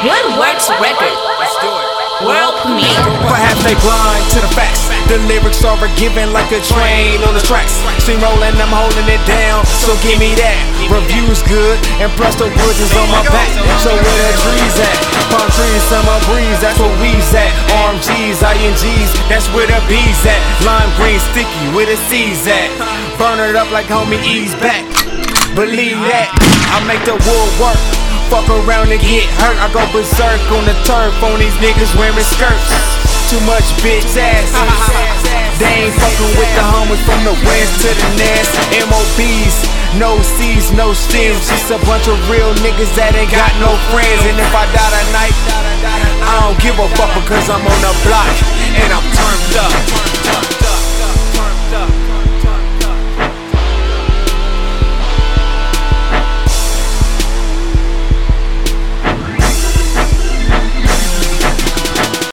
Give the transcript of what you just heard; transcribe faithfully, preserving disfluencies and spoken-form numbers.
Woodworks Records. Let's do it. World premiere. Perhaps they blind to the facts. The lyrics are given like a train on the tracks. Steamrolling, I'm holding it down, so give me that. Review's good, and plus the woods is on my back. So where the trees at? Palm trees, summer breeze, that's where we's at. R M Gs, I N Gs, that's where the B's at. Lime green sticky, where the C's at. Burn it up like homie E's back. Believe that, I make the wood work. Fuck around and get hurt. I go berserk on the turf on these niggas wearing skirts. Too much bitch ass. They ain't fucking with the homies from the west to the nest. M O Bs, no C's, no stems. Just a bunch of real niggas that ain't got no friends. And if I die tonight, I don't give a fuck because I'm on the block and I'm turned up.